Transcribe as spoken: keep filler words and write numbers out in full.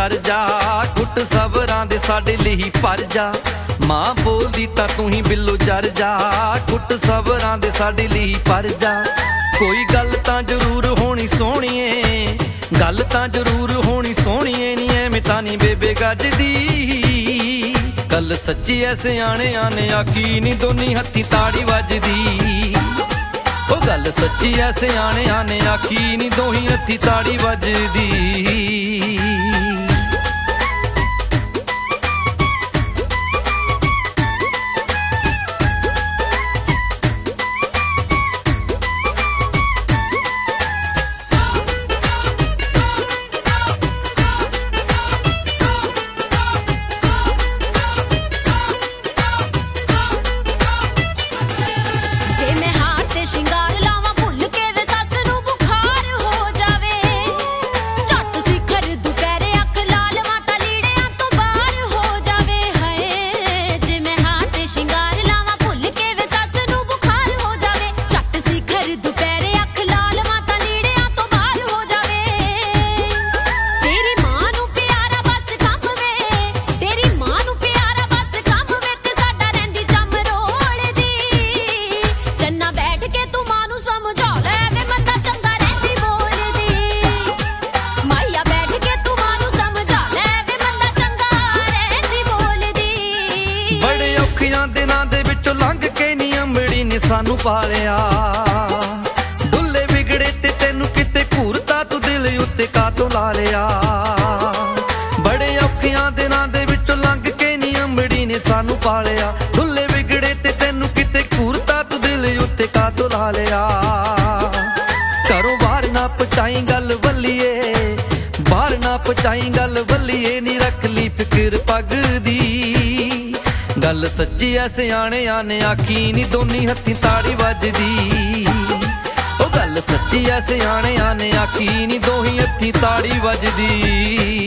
जर जा, कुट सबरां दे साडे लई पर जा। मां बोलदी तां तू ही बिल्लो जर जा, कुट सबरां दे साडे लई पर जा। कोई गल तां जरूर होनी सोहणीए, गल तां जरूर होनी सोहणीए, नी ऐवें तां नी बेबे गजदी। गल सच्ची ऐ सियाणे आने आखी, नी दोनी हत्थी ताड़ी वजदी। ओ गल सच्ची ऐ सियाणे आने आखी, नी दोही हत्थी ताड़ी वजदी। सानू पालिया डुल्ले बिगड़े ते तेनू किते घूरता तू दिल उत्ते कातों ला लिया। बड़े औखियां दिनां दे विचों लंघ के नी अंबड़ी ने सानू पालिया, डुल्ले बिगड़े ते तेनू किते घूरता तू दिल उत्ते कातों ला लिया। घरों बाहर ना पहुंचाई गल वल्लीए, बाहर ना पहुंचाई गल वल्लीए, नी रख ली फिक्र पग दी। गल सच्ची ऐ सियाणे आने आखी, नी दोनी हत्थी ताड़ी वजदी। ओ गल सच्ची ऐ सियाणे आने आखी, नी दोही हत्थी ताड़ी वजदी।